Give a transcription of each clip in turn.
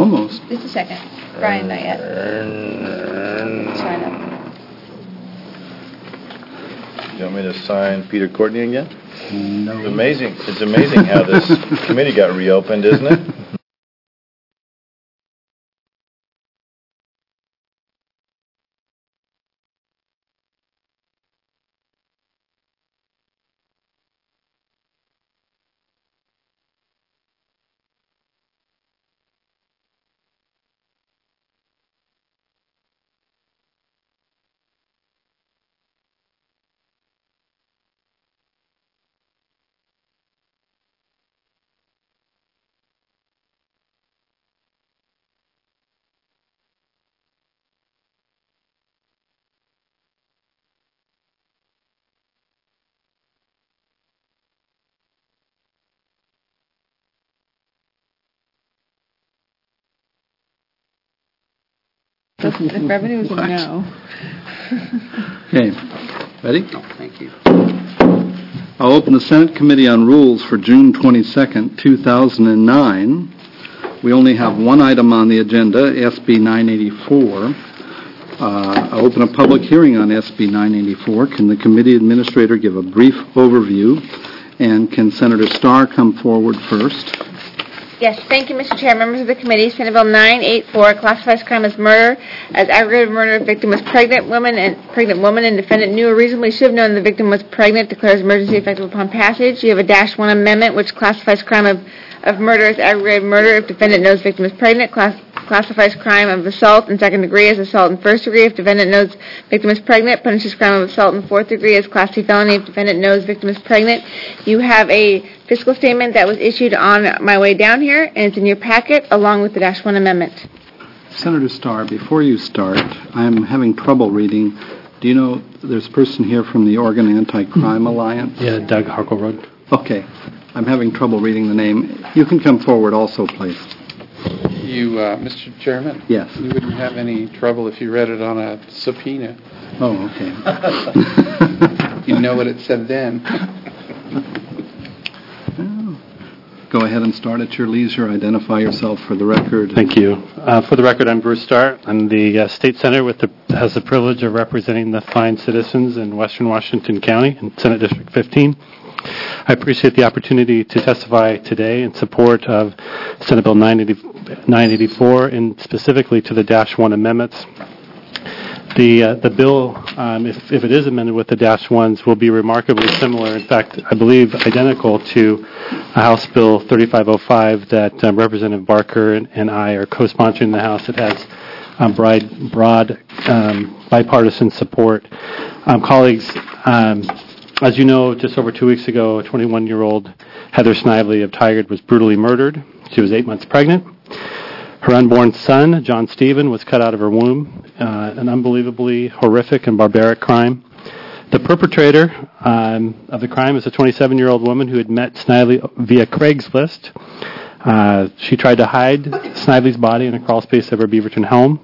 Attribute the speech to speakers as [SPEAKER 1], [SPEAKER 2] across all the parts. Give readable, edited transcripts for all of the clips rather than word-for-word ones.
[SPEAKER 1] Almost.
[SPEAKER 2] Just a second. Brian, not yet. Sign up.
[SPEAKER 3] You want me to sign Peter Courtney again?
[SPEAKER 1] No.
[SPEAKER 3] It's amazing how this committee got reopened, isn't it?
[SPEAKER 2] The revenue is a no.
[SPEAKER 1] Okay. Ready?
[SPEAKER 4] No, thank you.
[SPEAKER 1] I'll open the Senate Committee on Rules for June 22nd, 2009. We only have one item on the agenda, SB 984. I'll open a public hearing on SB 984. Can the committee administrator give a brief overview? And can Senator Starr come forward first?
[SPEAKER 2] Yes, thank you, Mr. Chair. Members of the committee, Senate Bill 984 classifies crime as murder. As aggravated murder, the victim was pregnant woman, and defendant knew or reasonably should have known the victim was pregnant, declares emergency effective upon passage. You have a -1 amendment, which classifies crime of murder as aggravated murder if defendant knows victim is pregnant, classifies crime of assault in second degree as assault in first degree if defendant knows victim is pregnant, punishes crime of assault in fourth degree as Class 2 felony if defendant knows victim is pregnant. You have a fiscal statement that was issued on my way down here, and it's in your packet along with the -1 amendment.
[SPEAKER 1] Senator Starr, before you start, I'm having trouble reading. Do you know there's a person here from the Oregon Anti-Crime Alliance?
[SPEAKER 5] Yeah, Doug Harkleroad.
[SPEAKER 1] Okay. I'm having trouble reading the name. You can come forward also, please.
[SPEAKER 4] Mr. Chairman?
[SPEAKER 1] Yes.
[SPEAKER 4] You wouldn't have any trouble if you read it on a subpoena.
[SPEAKER 1] Oh, okay.
[SPEAKER 4] You know what it said then.
[SPEAKER 1] Go ahead and start at your leisure. Identify yourself for the record.
[SPEAKER 5] Thank you. For the record, I'm Bruce Starr. I'm the state senator has the privilege of representing the fine citizens in Western Washington County in Senate District 15. I appreciate the opportunity to testify today in support of Senate Bill 984 and specifically to the -1 amendments. The bill, if it is amended with the -1s, will be remarkably similar, in fact, I believe identical to House Bill 3505 that Representative Barker and I are co-sponsoring in the House. It has broad bipartisan support. Colleagues, as you know, just over 2 weeks ago, a 21-year-old Heather Snively of Tigard was brutally murdered. She was 8 months pregnant. Her unborn son, John Stephen, was cut out of her womb. An unbelievably horrific and barbaric crime. The perpetrator of the crime is a 27-year-old woman who had met Snively via Craigslist. She tried to hide Snively's body in a crawl space of her Beaverton home.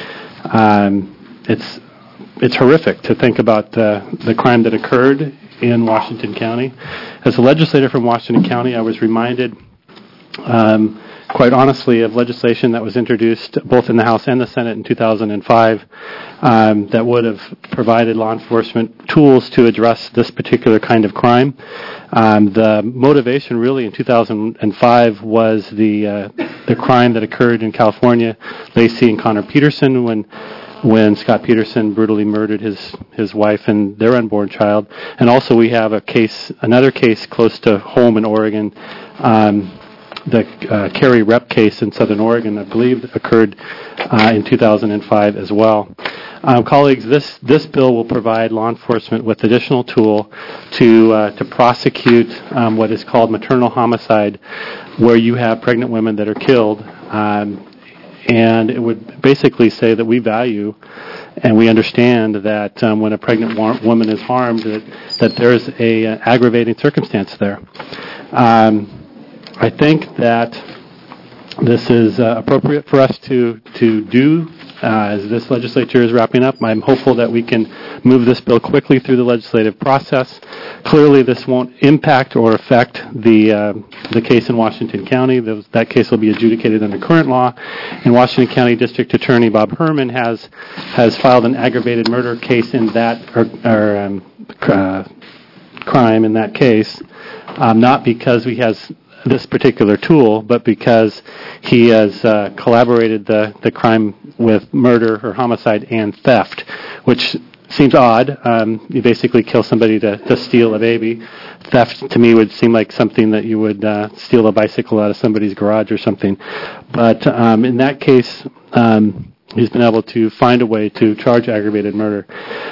[SPEAKER 5] It's horrific to think about the crime that occurred in Washington County. As a legislator from Washington County, I was reminded, quite honestly, of legislation that was introduced both in the House and the Senate in 2005 that would have provided law enforcement tools to address this particular kind of crime. The motivation really in 2005 was the crime that occurred in California, Lacey and Connor Peterson, when Scott Peterson brutally murdered his wife and their unborn child. And also we have another case close to home in Oregon, the Kerry Rep case in Southern Oregon, I believe occurred in 2005 as well. Colleagues, this bill will provide law enforcement with additional tool to prosecute what is called maternal homicide, where you have pregnant women that are killed. And it would basically say that we value and we understand that when a pregnant woman is harmed, that there is a aggravating circumstance there. I think that this is appropriate for us to do as this legislature is wrapping up. I'm hopeful that we can move this bill quickly through the legislative process. Clearly, this won't impact or affect the case in Washington County. That case will be adjudicated under current law. And Washington County District Attorney Bob Herman has filed an aggravated murder case in that crime in that case, not because he has this particular tool, but because he has collaborated the crime with murder or homicide and theft, which seems odd. You basically kill somebody to steal a baby. Theft to me would seem like something that you would steal a bicycle out of somebody's garage or something. But in that case, he's been able to find a way to charge aggravated murder.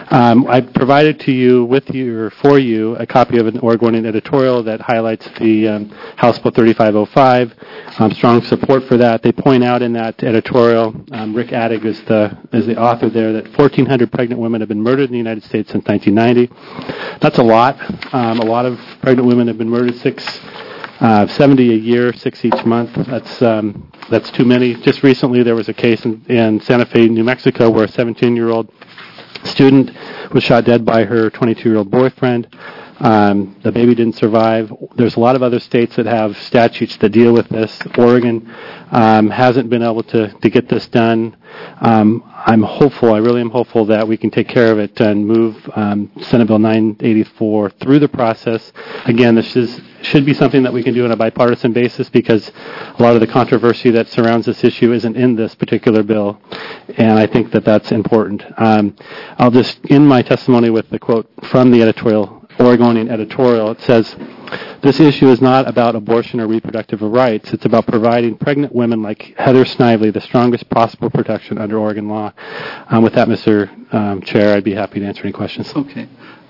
[SPEAKER 5] I provided to you, for you, a copy of an Oregonian editorial that highlights the House Bill 3505. Strong support for that. They point out in that editorial, Rick Addig is the author there, that 1,400 pregnant women have been murdered in the United States since 1990. That's a lot. A lot of pregnant women have been murdered. 70 a year, 6 each month. That's too many. Just recently, there was a case in Santa Fe, New Mexico, where a 17-year-old student was shot dead by her 22-year-old boyfriend. The baby didn't survive. There's a lot of other states that have statutes that deal with this. Oregon hasn't been able to get this done. I'm hopeful, I really am hopeful that we can take care of it and move Senate Bill 984 through the process. Again, this should be something that we can do on a bipartisan basis, because a lot of the controversy that surrounds this issue isn't in this particular bill, and I think that that's important. I'll just end my testimony with the quote from the Oregonian editorial. It says, "This issue is not about abortion or reproductive rights. It's about providing pregnant women like Heather Snively the strongest possible protection under Oregon law." With that, Mr. Chair, I'd be happy to answer any questions.
[SPEAKER 1] Okay.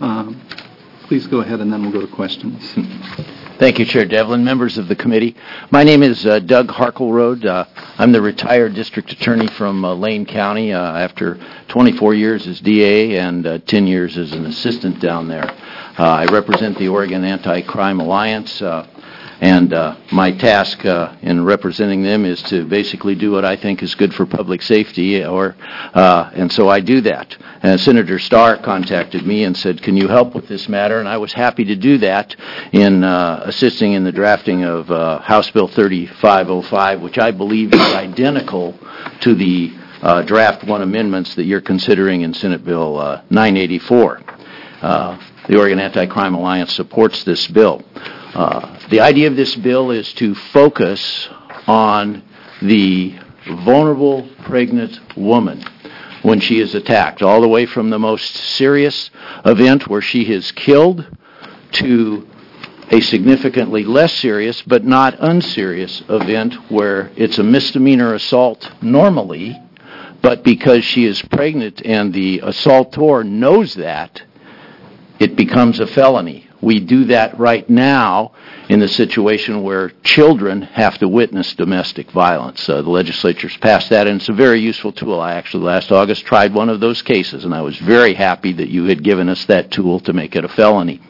[SPEAKER 1] Please go ahead, and then we'll go to questions.
[SPEAKER 6] Thank you, Chair Devlin, members of the committee. My name is Doug Harkleroad. I'm the retired district attorney from Lane County after 24 years as DA and 10 years as an assistant down there. I represent the Oregon Anti-Crime Alliance, and my task in representing them is to basically do what I think is good for public safety, and so I do that. And Senator Starr contacted me and said, "Can you help with this matter?" And I was happy to do that in assisting in the drafting of House Bill 3505, which I believe is identical to the Draft 1 amendments that you're considering in Senate Bill 984. The Oregon Anti-Crime Alliance supports this bill. The idea of this bill is to focus on the vulnerable pregnant woman when she is attacked, all the way from the most serious event where she is killed to a significantly less serious but not unserious event where it's a misdemeanor assault normally, but because she is pregnant and the assaultor knows that, it becomes a felony. We do that right now in the situation where children have to witness domestic violence. The legislature's passed that, and it's a very useful tool. I actually last August tried one of those cases, and I was very happy that you had given us that tool to make it a felony.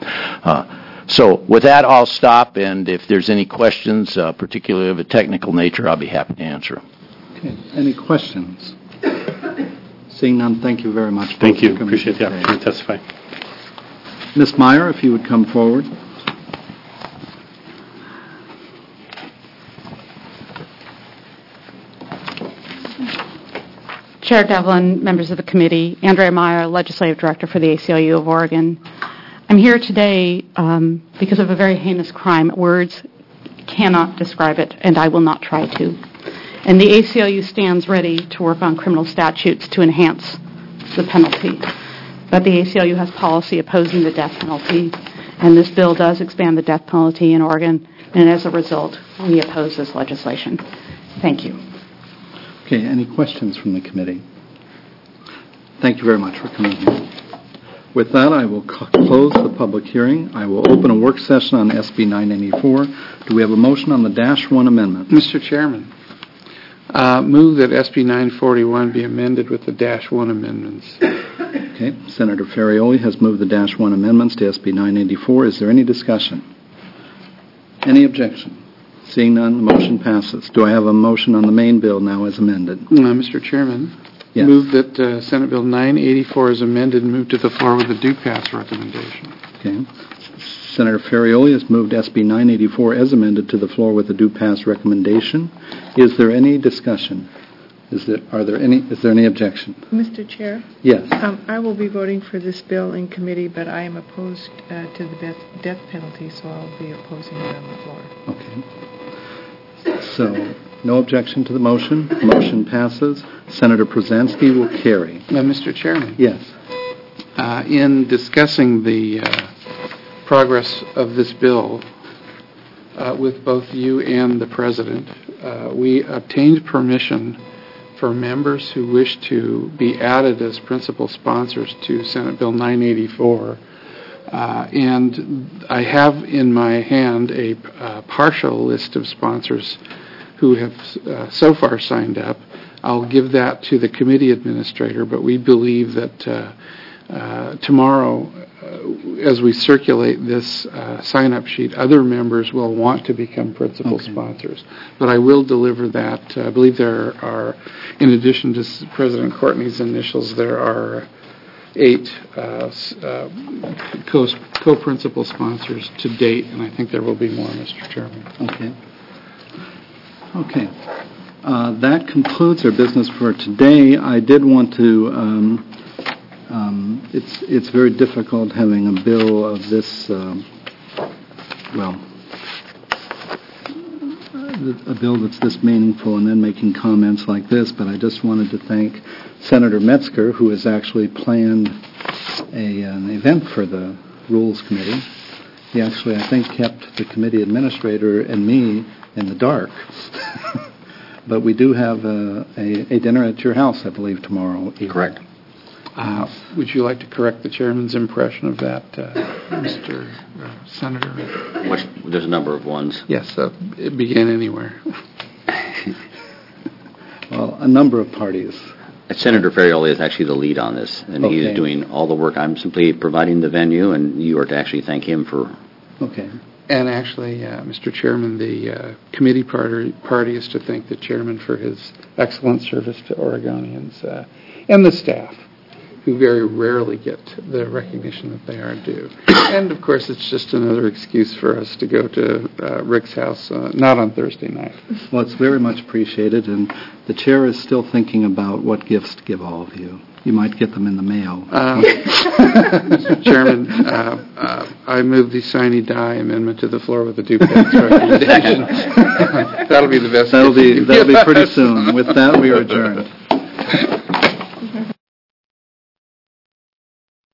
[SPEAKER 6] So with that, I'll stop, and if there's any questions, particularly of a technical nature, I'll be happy to answer.
[SPEAKER 1] Okay. Any questions? Seeing none, thank you very much.
[SPEAKER 5] Thank you. Appreciate the opportunity to testify.
[SPEAKER 1] Ms. Meyer, if you would come forward.
[SPEAKER 7] Chair Devlin, members of the committee, Andrea Meyer, Legislative Director for the ACLU of Oregon. I'm here today because of a very heinous crime. Words cannot describe it, and I will not try to. And the ACLU stands ready to work on criminal statutes to enhance the penalty. But the ACLU has policy opposing the death penalty, and this bill does expand the death penalty in Oregon, and as a result, we oppose this legislation. Thank you.
[SPEAKER 1] Okay, any questions from the committee? Thank you very much for coming here. With that, I will close the public hearing. I will open a work session on SB 984. Do we have a motion on the -1 amendment?
[SPEAKER 4] Mr. Chairman, move that SB 941 be amended with the -1 amendments.
[SPEAKER 1] Okay, Senator Ferrioli has moved the -1 amendments to SB 984. Is there any discussion? Any objection? Seeing none, the motion passes. Do I have a motion on the main bill now as amended?
[SPEAKER 4] Mr. Chairman,
[SPEAKER 1] Yes.
[SPEAKER 4] Move that Senate Bill 984 is amended and moved to the floor with a do-pass recommendation.
[SPEAKER 1] Okay. Senator Ferrioli has moved SB 984 as amended to the floor with a do-pass recommendation. Is there any discussion? Is there any objection?
[SPEAKER 8] Mr. Chair,
[SPEAKER 1] Yes.
[SPEAKER 8] I will be voting for this bill in committee, but I am opposed to the death penalty, so I'll be opposing it on the floor.
[SPEAKER 1] Okay. So, no objection to the motion. Motion passes. Senator Przanski will carry.
[SPEAKER 4] Mr. Chairman.
[SPEAKER 1] Yes.
[SPEAKER 4] In discussing the progress of this bill with both you and the President, we obtained permission for members who wish to be added as principal sponsors to Senate Bill 984. And I have in my hand a partial list of sponsors who have so far signed up. I'll give that to the committee administrator, but we believe that tomorrow, as we circulate this sign-up sheet, other members will want to become principal sponsors. But I will deliver that. I believe there are, in addition to President Courtney's initials, there are 8 co-principal sponsors to date, and I think there will be more, Mr. Chairman.
[SPEAKER 1] Okay. That concludes our business for today. I did want to... it's very difficult having a bill of this, a bill that's this meaningful and then making comments like this, but I just wanted to thank Senator Metzger, who has actually planned an event for the Rules Committee. He actually, I think, kept the committee administrator and me in the dark. But we do have a dinner at your house, I believe, tomorrow evening.
[SPEAKER 6] Correct.
[SPEAKER 4] Would you like to correct the chairman's impression of that, Mr. Senator?
[SPEAKER 9] There's a number of ones.
[SPEAKER 4] Yes, it began anywhere.
[SPEAKER 1] Well, a number of parties.
[SPEAKER 9] Senator Ferrioli is actually the lead on this, and he is doing all the work. I'm simply providing the venue, and you are to actually thank him for...
[SPEAKER 1] Okay.
[SPEAKER 4] And actually, Mr. Chairman, the committee party is to thank the chairman for his excellent service to Oregonians and the staff, who very rarely get the recognition that they are due. And, of course, it's just another excuse for us to go to Rick's house, not on Thursday night.
[SPEAKER 1] Well, it's very much appreciated, and the chair is still thinking about what gifts to give all of you. You might get them in the mail.
[SPEAKER 4] Mr. Chairman, I move the sine die amendment to the floor with a due-pass recommendation. That'll be the best.
[SPEAKER 1] That'll be pretty soon. With that, we are adjourned.